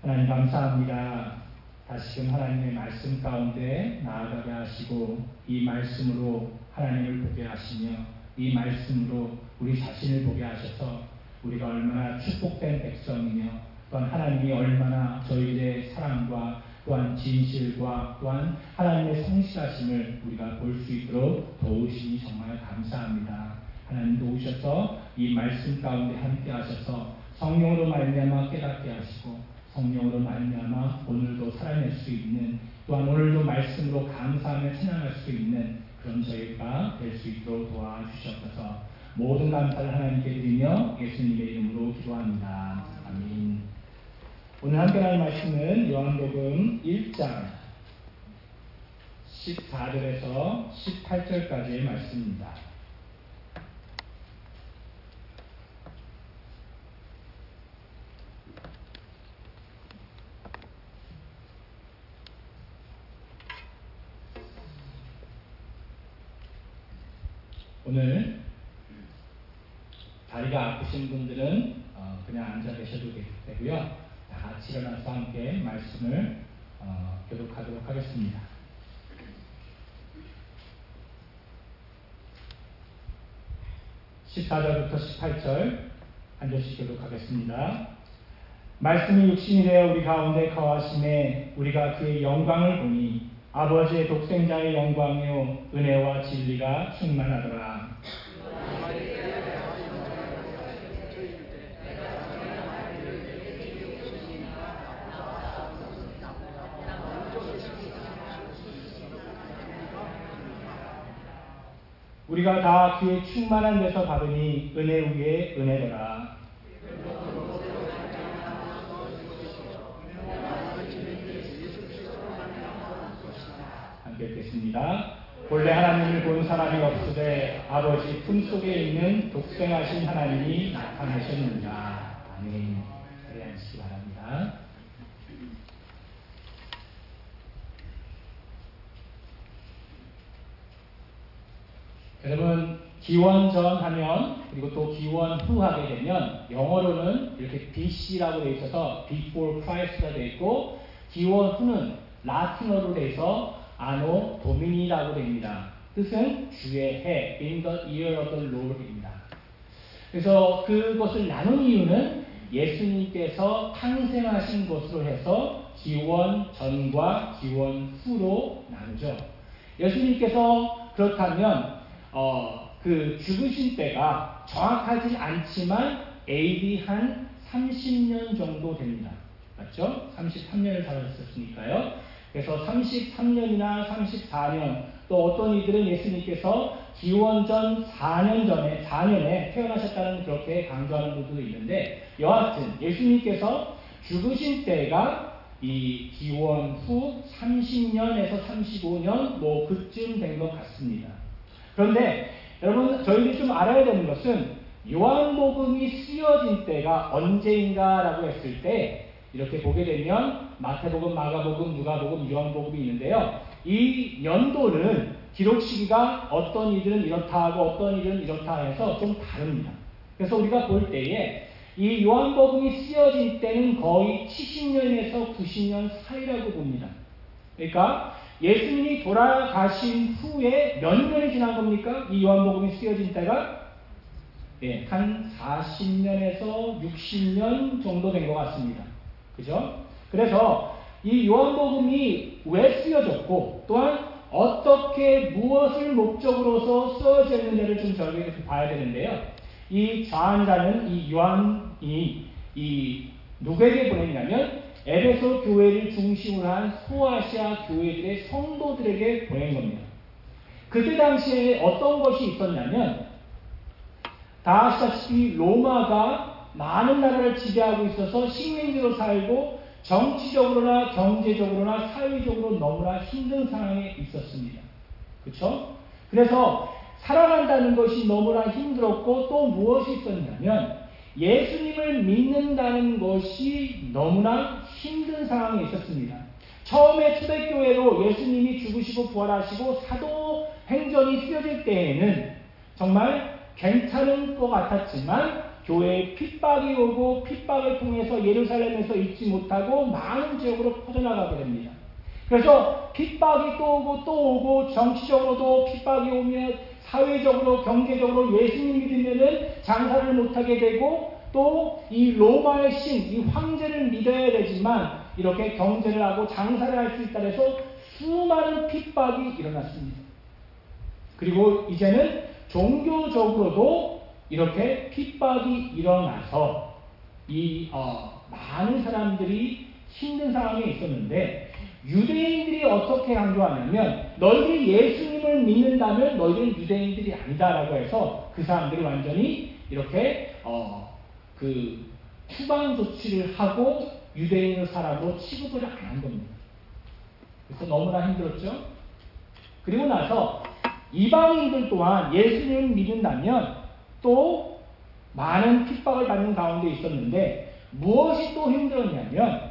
하나님 감사합니다. 다시금 하나님의 말씀 가운데 나아가게 하시고 이 말씀으로 하나님을 보게 하시며 이 말씀으로 우리 자신을 보게 하셔서 우리가 얼마나 축복된 백성이며 또한 하나님이 얼마나 저희들의 사랑과 또한 진실과 또한 하나님의 성실하심을 우리가 볼 수 있도록 도우시니 정말 감사합니다. 하나님 도우셔서 이 말씀 가운데 함께 하셔서 성령으로 말미암아 깨닫게 하시고 성령으로 말미암아 오늘도 살아낼 수 있는 또한 오늘도 말씀으로 감사하며 찬양할 수 있는 그런 저희가 될 수 있도록 도와주시옵소서. 모든 감사를 하나님께 드리며 예수님의 이름으로 기도합니다. 아멘. 오늘 함께 나눌 말씀은 요한복음 1장 14절에서 18절까지의 말씀입니다. 오늘 다리가 아프신 분들은 그냥 앉아 계셔도 되고요. 다 같이 일어나서 함께 말씀을 교독하도록 하겠습니다. (14절부터 18절) 한 절씩 교독하겠습니다. 말씀이 육신이 되어 우리 가운데 거하심에 우리가 그의 영광을 보니 아버지의 독생자의 영광이요 은혜와 진리가 충만하더라. 우리가 다 그의 충만한 데서 받으니 은혜 위에 은혜더라. 함께 읽겠습니다. 본래 하나님을 본 사람이 없으되 아버지 품속에 있는 독생하신 하나님이 나타나셨느니라. 아멘. 자리에 앉으시기 바랍니다. 여러분, 기원전 하면 그리고 또 기원 후 하게 되면 영어로는 이렇게 BC라고 되어 있어서 Before Christ가 되어 있고 기원 후는 라틴어로 되어 있어 아노 도미니라고 됩니다. 뜻은 주의 해, in the year of the Lord입니다. 그래서 그것을 나눈 이유는 예수님께서 탄생하신 것으로 해서 기원 전과 기원 후로 나누죠. 예수님께서 그렇다면 그 죽으신 때가 정확하지 않지만 AD 한 30년 정도 됩니다. 맞죠? 33년을 살았었으니까요. 그래서 33년이나 34년 또 어떤 이들은 예수님께서 기원전 4년에 태어나셨다는 그렇게 강조하는 분도 있는데 여하튼 예수님께서 죽으신 때가 이 기원 후 30년에서 35년 뭐 그쯤 된 것 같습니다. 그런데 여러분 저희들이 좀 알아야 되는 것은 요한복음이 쓰여진 때가 언제인가라고 했을 때 이렇게 보게 되면 마태복음, 마가복음, 누가복음, 요한복음이 있는데요. 이 연도는 기록 시기가 어떤 이들은 이렇다 하고 어떤 이들은 이렇다 해서 좀 다릅니다. 그래서 우리가 볼 때에 이 요한복음이 쓰여진 때는 거의 70년에서 90년 사이라고 봅니다. 그러니까 예수님이 돌아가신 후에 몇 년이 지난 겁니까? 이 요한복음이 쓰여진 때가 한 40년에서 60년 정도 된 것 같습니다. 그죠? 그래서 이 요한복음이 왜 쓰여졌고 또한 어떻게 무엇을 목적으로서 쓰여졌는지를 좀 저희가 봐야 되는데요. 이 좌안자는 이 요한이 이 누구에게 보냈냐면 에베소 교회를 중심으로 한 소아시아 교회들의 성도들에게 보낸 겁니다. 그때 당시에 어떤 것이 있었냐면 다 아시다시피 로마가 많은 나라를 지배하고 있어서 식민지로 살고 정치적으로나 경제적으로나 사회적으로 너무나 힘든 상황에 있었습니다. 그렇죠? 그래서 살아간다는 것이 너무나 힘들었고 또 무엇이 있었냐면 예수님을 믿는다는 것이 너무나 힘든 상황에 있었습니다. 처음에 초대교회로 예수님이 죽으시고 부활하시고 사도행전이 쓰여질 때에는 정말 괜찮은 것 같았지만 교회에 핍박이 오고 핍박을 통해서 예루살렘에서 잊지 못하고 많은 지역으로 퍼져나가게 됩니다. 그래서 핍박이 또 오고 또 오고 정치적으로도 핍박이 오면 사회적으로 경제적으로 예수님 믿으면은 장사를 못하게 되고 또 이 로마의 신, 이 황제를 믿어야 되지만 이렇게 경제를 하고 장사를 할 수 있다 해서 수많은 핍박이 일어났습니다. 그리고 이제는 종교적으로도 이렇게 핍박이 일어나서 많은 사람들이 힘든 상황에 있었는데 유대인들이 어떻게 강조하냐면 너희들이 예수님을 믿는다면 너희들은 유대인들이 아니다라고 해서 그 사람들이 완전히 이렇게 추방 조치를 하고 유대인의 사람으로 취급을 안 한 겁니다. 그래서 너무나 힘들었죠. 그리고 나서 이방인들 또한 예수님을 믿는다면 또 많은 핍박을 받는 가운데 있었는데 무엇이 또 힘들었냐면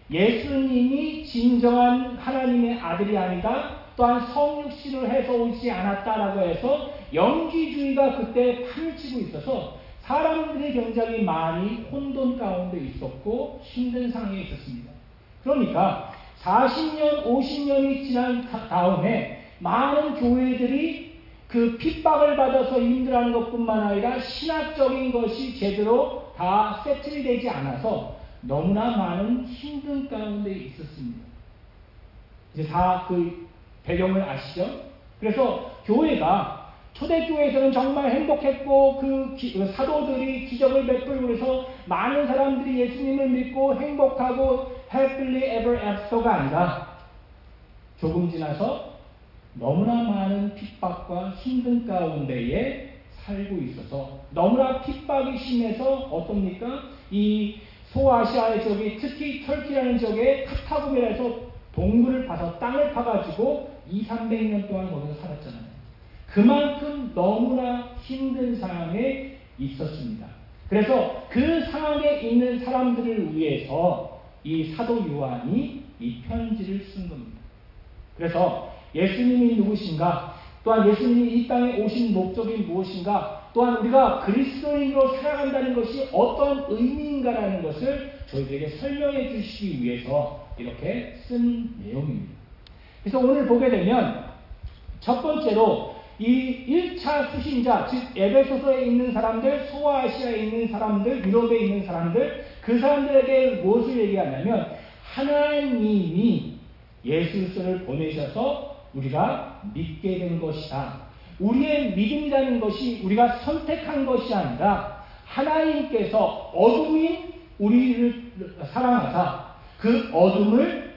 예수님이 진정한 하나님의 아들이 아니다 또한 성육신을 해서 오지 않았다라고 해서 영지주의가 그때 판치고 있어서 사람들이 굉장히 많이 혼돈 가운데 있었고 힘든 상황에 있었습니다. 그러니까 40년, 50년이 지난 다음에 많은 교회들이 그 핍박을 받아서 힘들어하는 것뿐만 아니라 신학적인 것이 제대로 다 세틀이 되지 않아서 너무나 많은 힘든 가운데 있었습니다. 이제 다 그 배경을 아시죠? 그래서 교회가 초대교회에서는 정말 행복했고 그 사도들이 기적을 베풀고 해서 많은 사람들이 예수님을 믿고 행복하고 happily ever after가 아니라 조금 지나서 너무나 많은 핍박과 힘든 가운데에 살고 있어서 너무나 핍박이 심해서 어떻습니까? 이 소아시아의 지역이 특히 터키라는 지역에 카타고메라에서 동굴을 파서 땅을 파가지고 200~300년 동안 거기서 살았잖아요. 그만큼 너무나 힘든 상황에 있었습니다. 그래서 그 상황에 있는 사람들을 위해서 이 사도 요한이 이 편지를 쓴 겁니다. 그래서 예수님이 누구신가? 또한 예수님이 이 땅에 오신 목적이 무엇인가? 또한 우리가 그리스도인으로 살아간다는 것이 어떤 의미인가라는 것을 저희들에게 설명해 주시기 위해서 이렇게 쓴 내용입니다. 그래서 오늘 보게 되면 첫 번째로 이 1차 수신자, 즉 에베소서에 있는 사람들, 소아시아에 있는 사람들, 유럽에 있는 사람들, 그 사람들에게 무엇을 얘기하냐면 하나님이 예수 그리스도를 보내셔서 우리가 믿게 된 것이다. 우리의 믿음이라는 것이 우리가 선택한 것이 아니라 하나님께서 어둠인 우리를 사랑하사 그 어둠을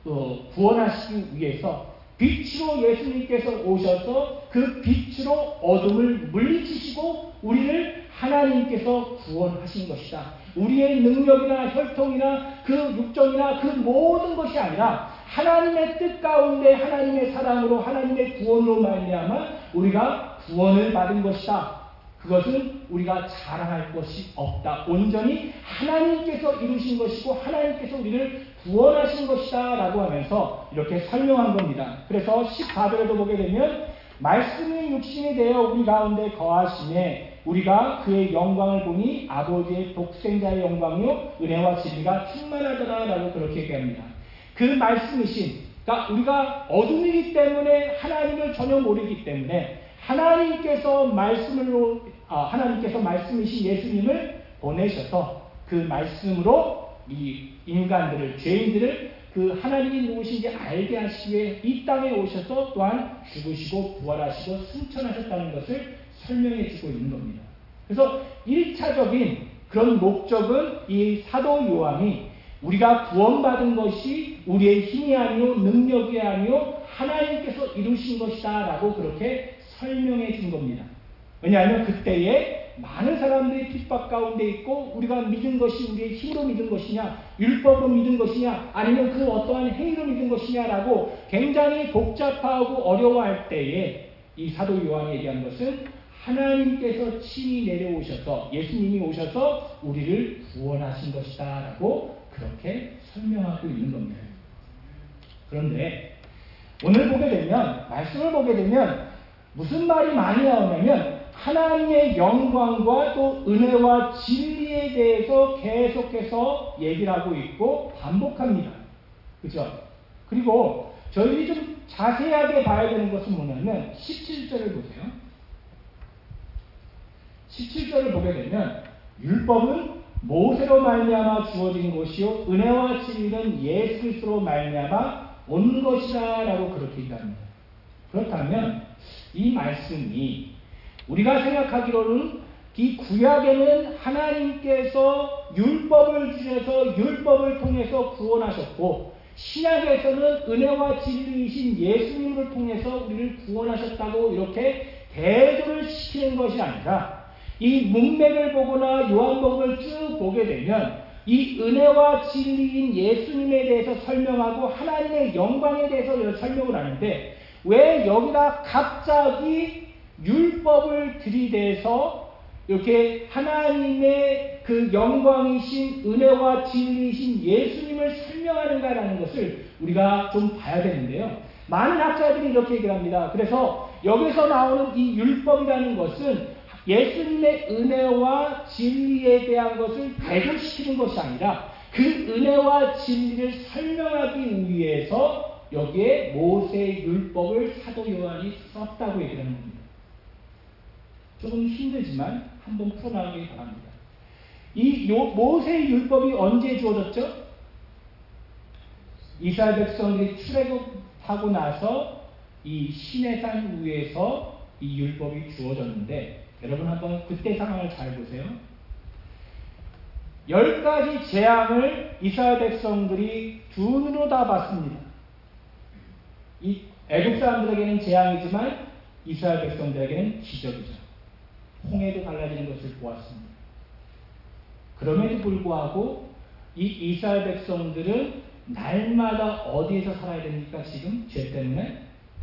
구원하시기 위해서 빛으로 예수님께서 오셔서 그 빛으로 어둠을 물리치시고 우리를 하나님께서 구원하신 것이다. 우리의 능력이나 혈통이나 그 육정이나 그 모든 것이 아니라 하나님의 뜻 가운데 하나님의 사랑으로 하나님의 구원으로 말미암아 우리가 구원을 받은 것이다. 그것은 우리가 자랑할 것이 없다. 온전히 하나님께서 이루신 것이고 하나님께서 우리를 구원하신 것이다 라고 하면서 이렇게 설명한 겁니다. 그래서 14절에도 보게 되면 말씀이 육신이 되어 우리 가운데 거하심에 우리가 그의 영광을 보니 아버지의 독생자의 영광이요 은혜와 진리가 충만하더라 라고 그렇게 얘기합니다. 그 말씀이신, 그러니까 우리가 어둠이기 때문에 하나님을 전혀 모르기 때문에 하나님께서 말씀이신 예수님을 보내셔서 그 말씀으로 이 인간들을, 죄인들을 그 하나님이 누구신지 알게 하시기 위해 이 땅에 오셔서 또한 죽으시고 부활하시고 승천하셨다는 것을 설명해 주고 있는 겁니다. 그래서 1차적인 그런 목적은 이 사도 요한이 우리가 구원받은 것이 우리의 힘이 아니요 능력이 아니요 하나님께서 이루신 것이다 라고 그렇게 설명해 준 겁니다. 왜냐하면 그때에 많은 사람들이 핍박 가운데 있고 우리가 믿은 것이 우리의 힘으로 믿은 것이냐 율법으로 믿은 것이냐 아니면 그 어떠한 행위로 믿은 것이냐라고 굉장히 복잡하고 어려워할 때에 이 사도 요한이 얘기한 것은 하나님께서 친히 내려오셔서 예수님이 오셔서 우리를 구원하신 것이다 라고 그렇게 설명하고 있는 겁니다. 그런데 오늘 보게 되면 말씀을 보게 되면 무슨 말이 많이 나오냐면 하나님의 영광과 또 은혜와 진리에 대해서 계속해서 얘기를 하고 있고 반복합니다. 그죠? 그리고 저희들이 좀 자세하게 봐야 되는 것은 뭐냐면 17절을 보세요. 17절을 보게 되면 율법은 모세로 말미암아 주어진 것이요 은혜와 진리는 예수 그리스도로 말미암아 온 것이다 라고 그렇게 얘기합니다. 그렇다면 이 말씀이 우리가 생각하기로는 이 구약에는 하나님께서 율법을 주셔서 율법을 통해서 구원하셨고 신약에서는 은혜와 진리이신 예수님을 통해서 우리를 구원하셨다고 이렇게 대조를 시키는 것이 아니라 이 문맥을 보거나 요한복음을 쭉 보게 되면 이 은혜와 진리인 예수님에 대해서 설명하고 하나님의 영광에 대해서 설명을 하는데 왜 여기다 갑자기 율법을 들이대서 이렇게 하나님의 그 영광이신 은혜와 진리이신 예수님을 설명하는가라는 것을 우리가 좀 봐야 되는데요. 많은 학자들이 이렇게 얘기합니다. 그래서 여기서 나오는 이 율법이라는 것은 예수님의 은혜와 진리에 대한 것을 대조시키는 것이 아니라 그 은혜와 진리를 설명하기 위해서 여기에 모세의 율법을 사도 요한이 썼다고 얘기하는 겁니다. 조금 힘들지만 한번 풀어나가기 바랍니다. 이 모세의 율법이 언제 주어졌죠? 이스라엘 백성들이 출애굽하고 나서 이 시내산 위에서 이 율법이 주어졌는데 여러분 한번 그때 상황을 잘 보세요. 10가지 재앙을 이스라엘 백성들이 두 눈으로 다 봤습니다. 이 애국 사람들에게는 재앙이지만 이스라엘 백성들에게는 기적이죠. 홍해도 갈라지는 것을 보았습니다. 그럼에도 불구하고 이 이스라엘 백성들은 날마다 어디에서 살아야 됩니까? 지금 죄 때문에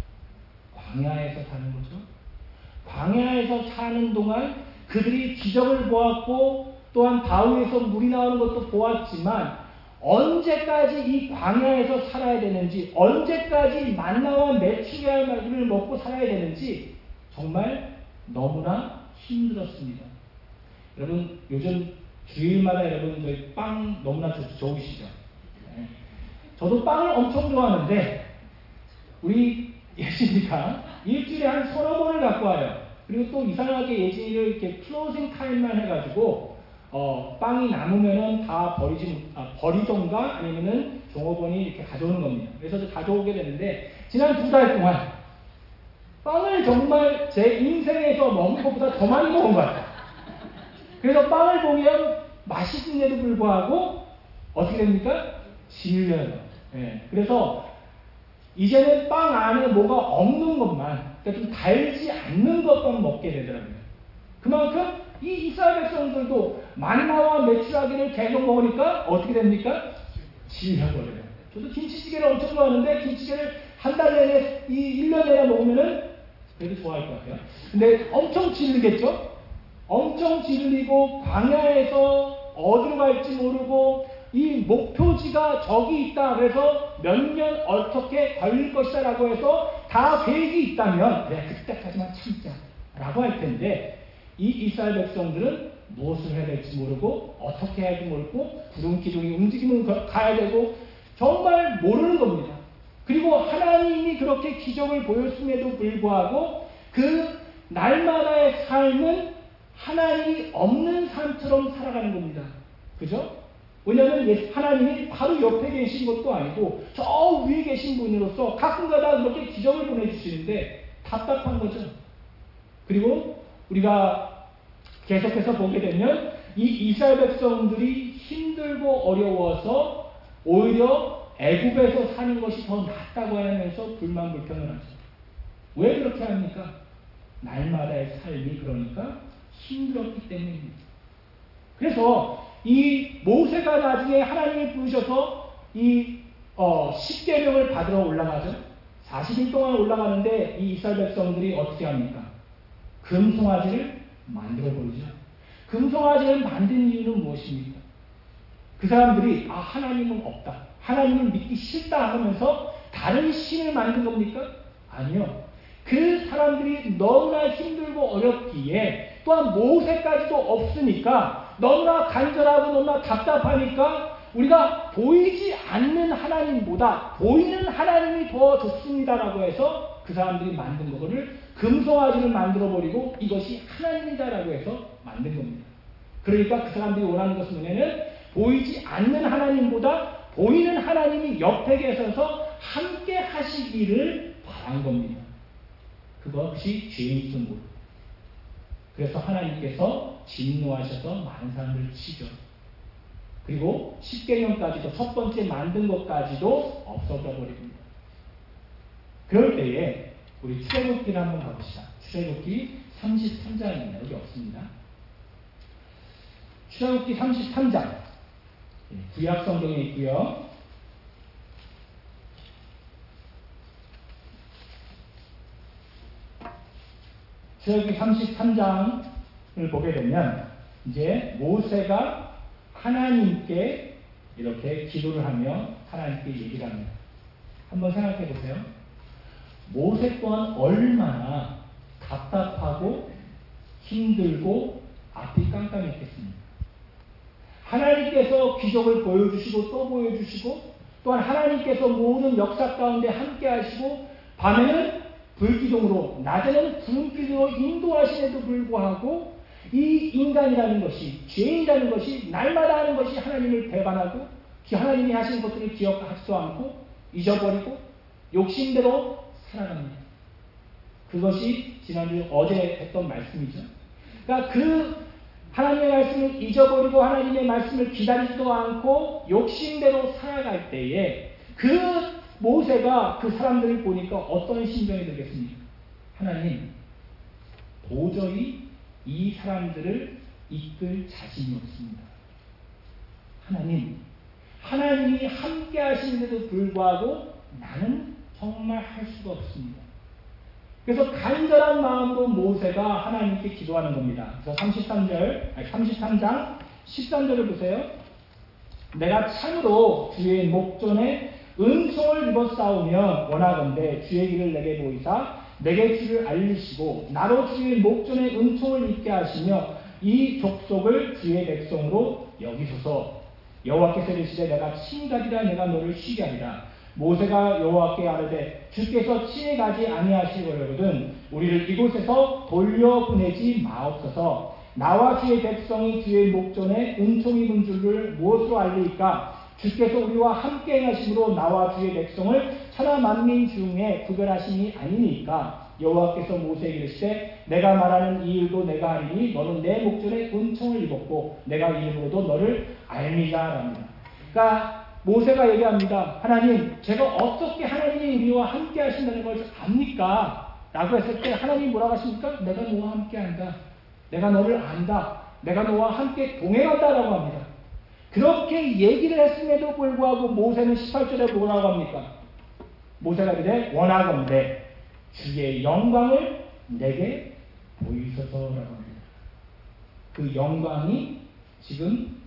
광야에서 사는 거죠. 광야에서 사는 동안 그들이 기적을 보았고 또한 바위에서 물이 나오는 것도 보았지만 언제까지 이 광야에서 살아야 되는지 언제까지 만나와 메추리알을 먹고 살아야 되는지 정말 너무나 힘들었습니다. 여러분 요즘 주일마다 여러분 저희 빵 너무나 좋으시죠? 네. 저도 빵을 엄청 좋아하는데 우리 예진이가 일주일에 한 서너 번을 갖고 와요. 그리고 또 이상하게 예진이를 이렇게 클로징 타임만 해가지고 빵이 남으면은 다 버리던가 아니면은 종업원이 이렇게 가져오는 겁니다. 그래서 가져오게 되는데 지난 2달 동안 빵을 정말 제 인생에서 먹은 것보다 더 많이 먹은 것 같아요. 그래서 빵을 보면 맛있는데도 불구하고 어떻게 됩니까? 질려요. 네. 그래서 이제는 빵 안에 뭐가 없는 것만, 그러니까 좀 달지 않는 것만 먹게 되더라고요. 그만큼 이 이스라엘 백성들도 만나와 메추라기를 계속 먹으니까 어떻게 됩니까? 질려버려요. 저도 김치찌개를 엄청 좋아하는데 김치찌개를 한 달 내내, 1년 내내 먹으면은 그래도 좋아할 것 같아요. 근데 엄청 질리겠죠? 엄청 질리고 광야에서 어디로 갈지 모르고 이 목표지가 저기 있다 그래서 몇 년 어떻게 걸릴 것이다 라고 해서 다 계획이 있다면 그래 그때까지만 참자 라고 할 텐데 이 이스라엘 백성들은 무엇을 해야 될지 모르고 어떻게 해야 할지 모르고 구름 기둥이 움직이면 가야 되고 정말 모르는 겁니다. 그리고 하나님이 그렇게 기적을 보였음에도 불구하고 그 날마다의 삶은 하나님이 없는 삶처럼 살아가는 겁니다. 그죠? 왜냐하면 하나님이 바로 옆에 계신 것도 아니고 저 위에 계신 분으로서 가끔가다 그렇게 기적을 보내주시는데 답답한 거죠. 그리고 우리가 계속해서 보게 되면 이 이스라엘 백성들이 힘들고 어려워서 오히려 애굽에서 사는 것이 더 낫다고 하면서 불만 불평을 하죠. 왜 그렇게 합니까? 날마다의 삶이 그러니까 힘들었기 때문입니다. 그래서 이 모세가 나중에 하나님을 부르셔서 이 10계명을 받으러 올라가죠. 40일 동안 올라가는데 이 이스라엘 백성들이 어떻게 합니까? 금송아지를 만들어버리죠. 금송아지를 만든 이유는 무엇입니까? 그 사람들이 하나님은 없다. 하나님을 믿기 싫다 하면서 다른 신을 만든 겁니까? 아니요. 그 사람들이 너무나 힘들고 어렵기에 또한 모세까지도 없으니까 너무나 간절하고 너무나 답답하니까 우리가 보이지 않는 하나님보다 보이는 하나님이 더 좋습니다라고 해서 그 사람들이 만든 거를 금송아지를 만들어버리고 이것이 하나님이다라고 해서 만든 겁니다. 그러니까 그 사람들이 원하는 것은 뭐냐면 보이지 않는 하나님보다 보이는 하나님이 옆에 계셔서 함께 하시기를 바란 겁니다. 그것이 죄인 승부. 그래서 하나님께서 진노하셔서 많은 사람들을 치죠. 그리고 십계명까지도 첫 번째 만든 것까지도 없어져 버립니다. 그럴 때에 우리 출애굽기를 한번 가봅시다. 출애굽기 33장입니다. 여기 없습니다. 출애굽기 33장 구약 성경에 있고요. 출애굽기 33장을 보게 되면 이제 모세가 하나님께 이렇게 기도를 하며 하나님께 얘기를 합니다. 한번 생각해 보세요. 모세 또한 얼마나 답답하고 힘들고 앞이 깜깜했겠습니까? 하나님께서 기적을 보여주시고 또 보여주시고 또한 하나님께서 모든 역사 가운데 함께 하시고 밤에는 불기둥으로 낮에는 구름길로 인도하심에도 불구하고 이 인간이라는 것이 죄인이라는 것이 날마다 하는 것이 하나님을 배반하고 하나님이 하신 것들을 기억하지도 않고 잊어버리고 욕심대로 살아갑니다. 그것이 지난주 어제 했던 말씀이죠. 그러니까 그 하나님의 말씀을 잊어버리고 하나님의 말씀을 기다리지도 않고 욕심대로 살아갈 때에 그 모세가 그 사람들을 보니까 어떤 심정이 들겠습니까? 하나님, 도저히 이 사람들을 이끌 자신이 없습니다. 하나님, 하나님이 함께 하시는데도 불구하고 나는 정말 할 수가 없습니다. 그래서 간절한 마음으로 모세가 하나님께 기도하는 겁니다. 그래서 33장 13절을 보세요. 내가 참으로 주의 목전에 은총을 입어 싸우면 원하건대 주의 길을 내게 보이사 내게 주를 알리시고 나로 주의 목전에 은총을 입게 하시며 이 족속을 주의 백성으로 여기소서. 여호와께서 이르시되 내가 친히 가리라 내가 너를 쉬게 하리라. 모세가 여호와께 아뢰되 주께서 친히 가지 아니하시거든 우리를 이곳에서 돌려보내지 마옵소서. 나와 주의 백성이 주의 목전에 은총 입은 줄을 무엇으로 알리까? 주께서 우리와 함께 행하심으로 나와 주의 백성을 천하 만민 중에 구별하심이 아니니까. 여호와께서 모세에게 이르시되 내가 말하는 이 일도 내가 하리니 너는 내 목전에 은총을 입었고 내가 이름으로도 너를 알미자랍니다. 그러니까 모세가 얘기합니다. 하나님, 제가 어떻게 하나님이 우리와 함께 하신다는 걸 압니까? 라고 했을 때 하나님이 뭐라고 하십니까? 내가 너와 함께 한다. 내가 너를 안다. 내가 너와 함께 동행한다 라고 합니다. 그렇게 얘기를 했음에도 불구하고 모세는 18절에 뭐라고 합니까? 모세가 이르되 원하건대 주의 영광을 내게 보이소서라고 합니다. 그 영광이 지금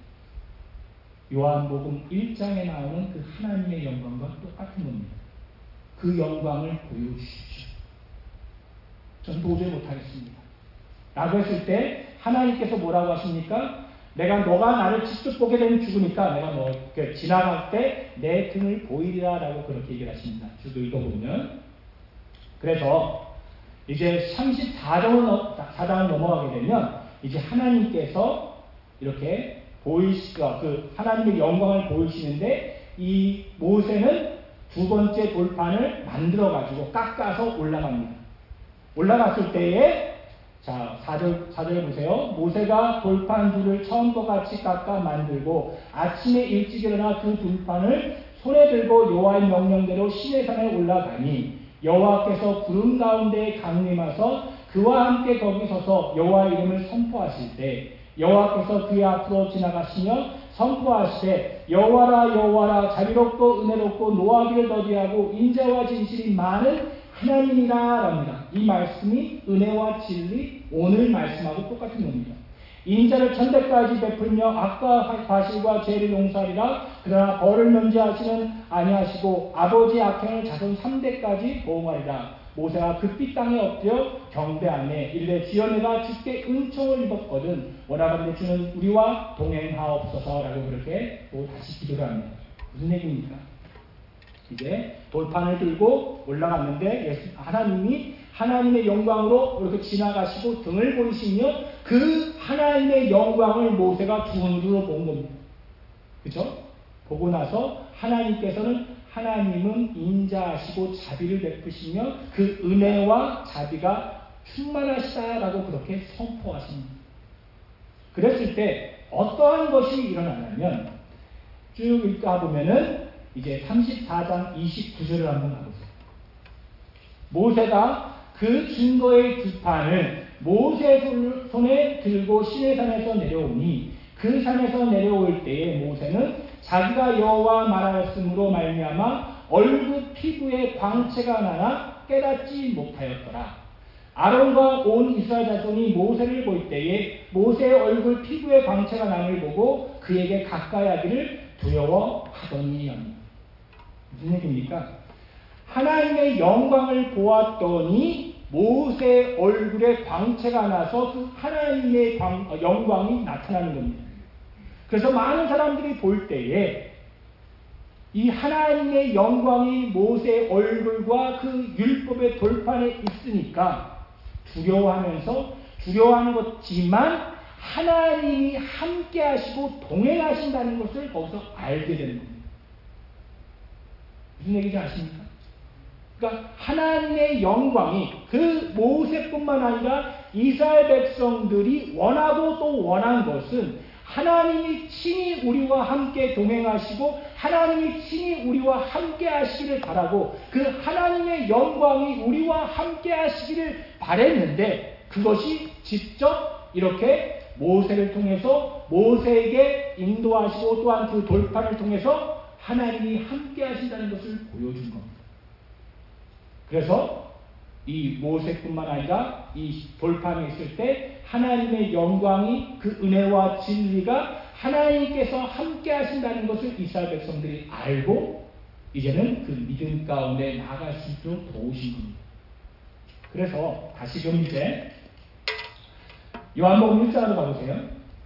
요한복음 1장에 나오는 그 하나님의 영광과 똑같은 겁니다. 그 영광을 보여주십시오. 전 도저히 못하겠습니다. 라고 했을 때 하나님께서 뭐라고 하십니까? 내가 너가 나를 직접 보게 되면 죽으니까 내가 너 지나갈 때 내 등을 보이리라 라고 그렇게 얘기를 하십니다. 쭉 읽어보면. 그래서 이제 34장을 넘어가게 되면 이제 하나님께서 이렇게 그 하나님의 영광을 보이시는데 이 모세는 두 번째 돌판을 만들어 가지고 깎아서 올라갑니다. 올라갔을 때에 자 4절 보세요. 모세가 돌판 둘을 처음과 같이 깎아 만들고 아침에 일찍 일어나 그 돌판을 손에 들고 여호와의 명령대로 시내산에 올라가니 여호와께서 구름 가운데에 강림하서 그와 함께 거기 서서 여호와의 이름을 선포하실 때 여호와께서 그의 앞으로 지나가시며 선포하시되 여호와라 여호와라 자비롭고 은혜롭고 노하기를 더디하고 인자와 진실이 많은 하나님이라 합니다. 이 말씀이 은혜와 진리 오늘 말씀하고 똑같은 겁니다. 인자를 천대까지 베풀며 악과 과실과 죄를 용서하리라. 그러나 벌을 면제하시는 아니하시고 아버지 악행을 자손 3대까지 보응하리라. 모세가 급히 땅에 엎드려 경배하네. 이르되 주여 내가 주께 은총을 입었거든 원하건대 주는 우리와 동행하옵소서라고 그렇게 또 다시 기도를 합니다. 무슨 얘기입니까? 이제 돌판을 들고 올라갔는데 하나님이 하나님의 영광으로 이렇게 지나가시고 등을 보이시며 그 하나님의 영광을 모세가 두 눈으로 본 겁니다. 그죠? 보고 나서 하나님께서는 하나님은 인자하시고 자비를 베푸시며 그 은혜와 자비가 충만하시다라고 그렇게 선포하십니다. 그랬을 때 어떠한 것이 일어나냐면 쭉 읽다 보면은 이제 34장 29절을 한번 가보세요. 모세가 그 증거의 두 판을 모세 손에 들고 시내산에서 내려오니 그 산에서 내려올 때에 모세는 자기가 여호와 말하였으므로 말미암아 얼굴 피부에 광채가 나나 깨닫지 못하였더라. 아론과 온 이스라엘 자손이 모세를 볼 때에 모세의 얼굴 피부에 광채가 남을 보고 그에게 가까이 하기를 두려워하더니. 무슨 얘기입니까? 하나님의 영광을 보았더니 모세의 얼굴에 광채가 나서 그 하나님의 영광이 나타나는 겁니다. 그래서 많은 사람들이 볼 때에 이 하나님의 영광이 모세의 얼굴과 그 율법의 돌판에 있으니까 두려워하는 것지만 하나님이 함께 하시고 동행하신다는 것을 거기서 알게 되는 겁니다. 무슨 얘기인지 아십니까? 그러니까 하나님의 영광이 그 모세뿐만 아니라 이스라엘 백성들이 원하고 또 원한 것은 하나님이 친히 우리와 함께 동행하시고 하나님이 친히 우리와 함께 하시기를 바라고 그 하나님의 영광이 우리와 함께 하시기를 바랬는데 그것이 직접 이렇게 모세를 통해서 모세에게 인도하시고 또한 그 돌판을 통해서 하나님이 함께 하신다는 것을 보여준 겁니다. 그래서 이 모세뿐만 아니라 이 돌판에 있을 때 하나님의 영광이 그 은혜와 진리가 하나님께서 함께 하신다는 것을 이스라엘 백성들이 알고 이제는 그 믿음 가운데 나아갈 수 있도록 도우신 겁니다. 그래서 다시금 이제 요한복음 1장으로 가보세요.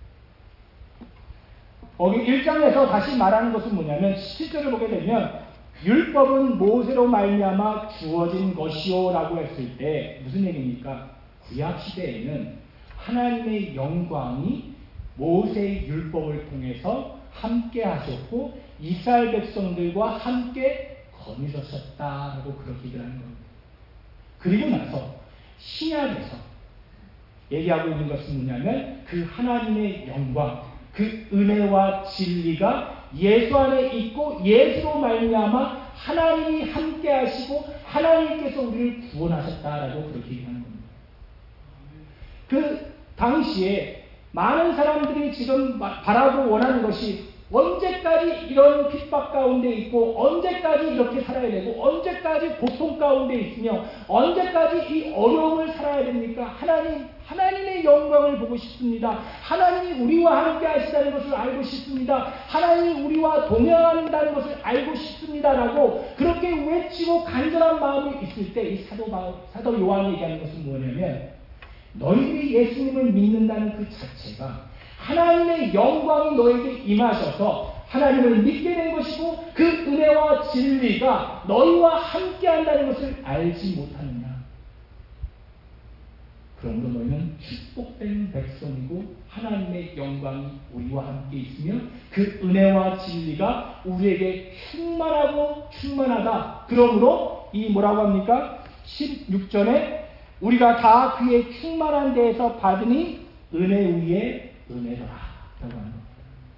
거기 1장에서 다시 말하는 것은 뭐냐면 17절을 보게 되면 율법은 모세로 말미암아 주어진 것이요 라고 했을 때 무슨 얘기입니까? 구약시대에는 하나님의 영광이 모세의 율법을 통해서 함께 하셨고 이스라엘 백성들과 함께 거니셨다라고 그렇게 얘기하는 겁니다. 그리고 나서 신약에서 얘기하고 있는 것은 뭐냐면 그 하나님의 영광, 그 은혜와 진리가 예수 안에 있고 예수로 말미암아 하나님이 함께 하시고 하나님께서 우리를 구원하셨다라고 그렇게 얘기하는 겁니다. 그 당시에 많은 사람들이 지금 바라고 원하는 것이 언제까지 이런 핍박 가운데 있고 언제까지 이렇게 살아야 되고 언제까지 고통 가운데 있으며 언제까지 이 어려움을 살아야 됩니까? 하나님의 영광을 보고 싶습니다. 하나님이 우리와 함께 하시다는 것을 알고 싶습니다. 하나님이 우리와 동행한다는 것을 알고 싶습니다라고 그렇게 외치고 간절한 마음이 있을 때 이 사도 요한이 얘기하는 것은 뭐냐면 너희들이 예수님을 믿는다는 그 자체가 하나님의 영광이 너에게 임하셔서 하나님을 믿게 된 것이고 그 은혜와 진리가 너희와 함께 한다는 것을 알지 못하느냐. 그러므로 너희는 축복된 백성이고 하나님의 영광이 우리와 함께 있으며 그 은혜와 진리가 우리에게 충만하고 충만하다. 그러므로 이 뭐라고 합니까? 16절에 우리가 다 그의 충만한 데에서 받으니 은혜 위에 은혜더라 라고 하는 겁니다.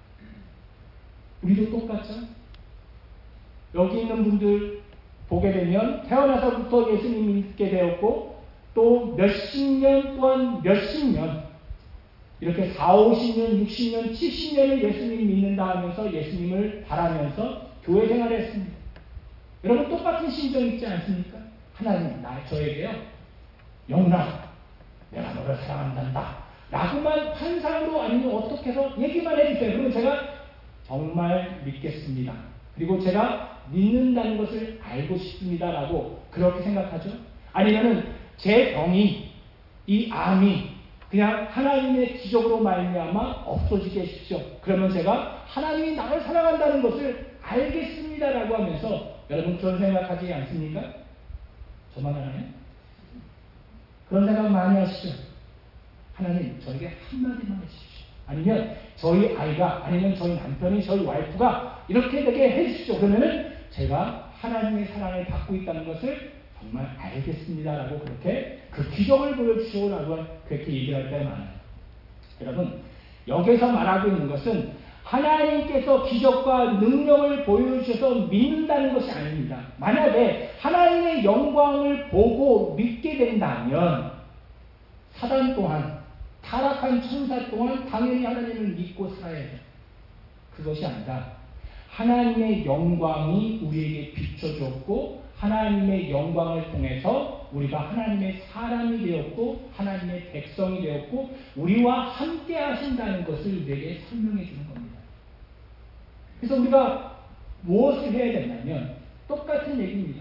우리도 똑같죠? 여기 있는 분들 보게 되면 태어나서부터 예수님 믿게 되었고 또 몇십 년 또한 몇십 년 이렇게 40, 50년, 60년, 70년을 예수님 믿는다 하면서 예수님을 바라면서 교회 생활을 했습니다. 여러분 똑같은 심정 있지 않습니까? 하나님 저에게요 영훈아 내가 너를 사랑한단다 라고만 환상으로 아니면 어떻게 해서 얘기만 해주세요. 그러면 제가 정말 믿겠습니다. 그리고 제가 믿는다는 것을 알고 싶습니다 라고 그렇게 생각하죠. 아니면은 제 병이, 이 암이 그냥 하나님의 기적으로 말미암아 없어지게 해주십시오. 그러면 제가 하나님이 나를 사랑한다는 것을 알겠습니다라고 하면서, 여러분 그런 생각하지 않습니까? 저만 하나요? 그런 생각 많이 하시죠? 하나님 저에게 한마디만 해주십시오. 아니면 저희 아이가, 아니면 저희 남편이, 저희 와이프가 이렇게 되게 해주십시오. 그러면은 제가 하나님의 사랑을 받고 있다는 것을 정말 알겠습니다라고 그렇게 그 기적을 보여주시오라고 그렇게 얘기할 때 많아요. 여러분 여기서 말하고 있는 것은 하나님께서 기적과 능력을 보여주셔서 믿는다는 것이 아닙니다. 만약에 하나님의 영광을 보고 믿게 된다면 사단 또한, 타락한 천사 또한 당연히 하나님을 믿고 살아야 해요. 그것이 아니라 하나님의 영광이 우리에게 비춰졌고 하나님의 영광을 통해서 우리가 하나님의 사람이 되었고 하나님의 백성이 되었고 우리와 함께 하신다는 것을 우리에게 설명해 주는 겁니다. 그래서 우리가 무엇을 해야 되냐면 똑같은 얘기입니다.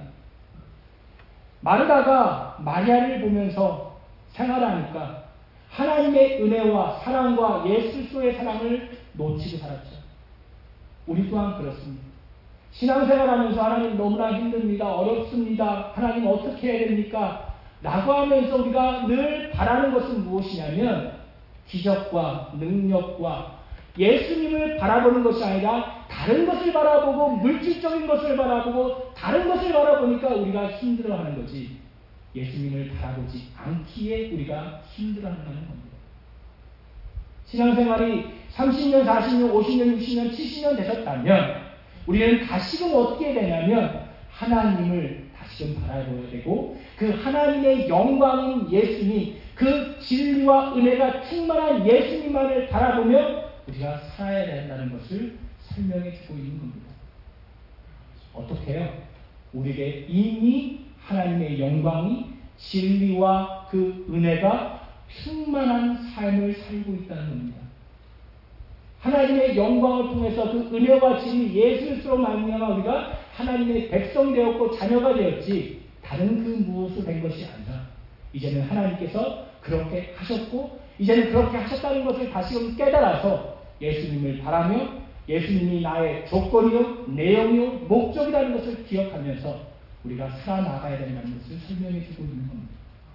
마르다가 마리아를 보면서 생활하니까 하나님의 은혜와 사랑과 예수 그리스도의 사랑을 놓치고 살았죠. 우리 또한 그렇습니다. 신앙생활하면서 하나님 너무나 힘듭니다. 어렵습니다. 하나님 어떻게 해야 됩니까? 라고 하면서 우리가 늘 바라는 것은 무엇이냐면 기적과 능력과 예수님을 바라보는 것이 아니라 다른 것을 바라보고 물질적인 것을 바라보고 다른 것을 바라보니까 우리가 힘들어하는 거지, 예수님을 바라보지 않기에 우리가 힘들어한다는 겁니다. 신앙생활이 30년, 40년, 50년, 60년, 70년 되셨다면 우리는 다시금 어떻게 되냐면 하나님을 다시금 바라봐야 되고 그 하나님의 영광인 예수님, 그 진리와 은혜가 충만한 예수님만을 바라보며 우리가 살아야 된다는 것을 설명해 주고 있는 겁니다. 어떻게 해요? 우리에게 이미 하나님의 영광이, 진리와 그 은혜가 충만한 삶을 살고 있다는 겁니다. 하나님의 영광을 통해서 그 은혜와 진리 예수 그리스도로 말미암아 우리가 하나님의 백성이 되었고 자녀가 되었지 다른 그 무엇을 된 것이 아니라 이제는 하나님께서 그렇게 하셨고 이제는 그렇게 하셨다는 것을 다시금 깨달아서 예수님을 바라며 예수님이 나의 조건이요 내용이요 목적이라는 것을 기억하면서 우리가 살아나가야 된다는 것을 설명해 주고 있는 겁니다.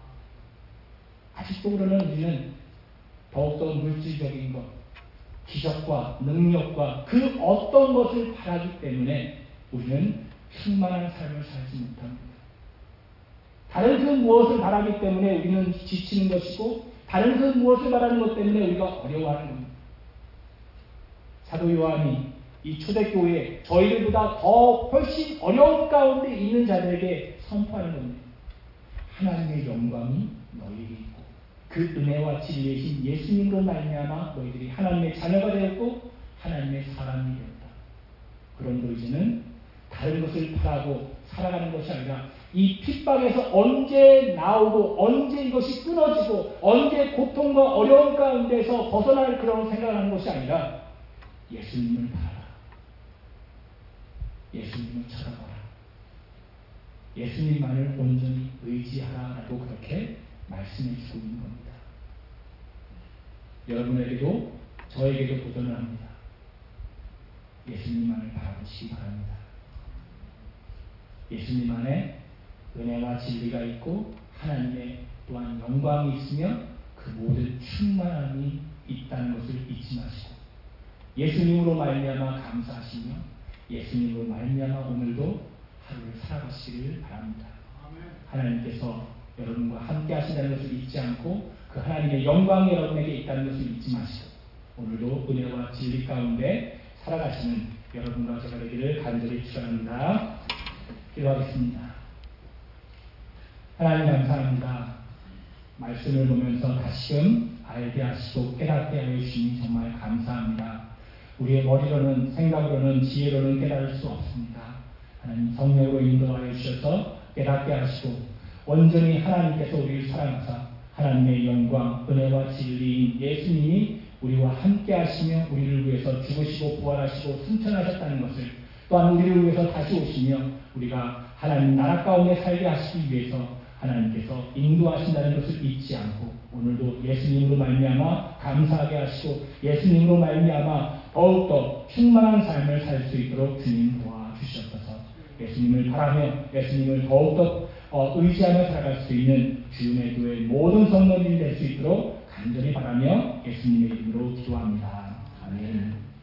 아직도 그러는 우리는 더욱더 물질적인 것, 기적과 능력과 그 어떤 것을 바라기 때문에 우리는 충만한 삶을 살지 못합니다. 다른 그 무엇을 바라기 때문에 우리는 지치는 것이고 다른 그 무엇을 바라는 것 때문에 우리가 어려워하는 겁니다. 사도 요한이 이 초대교회에 저희들보다 더 훨씬 어려운 가운데 있는 자들에게 선포하는 겁니다. 하나님의 영광이 너희에게 있고 그 은혜와 진리이신 예수님으로 말미암아 너희들이 하나님의 자녀가 되었고 하나님의 사람이 되었다. 그러므로 이제는 다른 것을 바라고 살아가는 것이 아니라 이 핍박에서 언제 나오고 언제 이것이 끊어지고 언제 고통과 어려움 가운데서 벗어날 그런 생각을 하는 것이 아니라 예수님을 바라라. 예수님을 쳐다봐라. 예수님만을 온전히 의지하라라고 그렇게 말씀해 주고 있는 겁니다. 여러분에게도 저에게도 도전을 합니다. 예수님만을 바라보시기 바랍니다. 예수님 안에 은혜와 진리가 있고 하나님의 또한 영광이 있으며 그 모든 충만함이 있다는 것을 잊지 마시고 예수님으로 말미암아 감사하시며 예수님으로 말미암아 오늘도 하루를 살아가시기를 바랍니다. 하나님께서 여러분과 함께 하신다는 것을 잊지 않고 그 하나님의 영광이 여러분에게 있다는 것을 잊지 마시고 오늘도 은혜와 진리 가운데 살아가시는 여러분과 제가 되기를 간절히 축원합니다. 기도하겠습니다. 하나님 감사합니다. 말씀을 보면서 다시금 알게 하시고 깨닫게 하여 주시니 정말 감사합니다. 우리의 머리로는 생각으로는 지혜로는 깨달을 수 없습니다. 하나님 성령으로 인도하여 주셔서 깨닫게 하시고 온전히 하나님께서 우리를 사랑하사 하나님의 영광, 은혜와 진리인 예수님이 우리와 함께 하시며 우리를 위해서 죽으시고 부활하시고 승천하셨다는 것을 또한 우리를 위해서 다시 오시며 우리가 하나님 나라 가운데 살게 하시기 위해서 하나님께서 인도하신다는 것을 잊지 않고 오늘도 예수님으로 말미암아 감사하게 하시고 예수님으로 말미암아 더욱더 충만한 삶을 살 수 있도록 주님 도와주시옵소서. 예수님을 바라며 예수님을 더욱더 의지하며 살아갈 수 있는 주님의 교회 모든 성도들이 될 수 있도록 간절히 바라며 예수님의 이름으로 기도합니다. 아멘.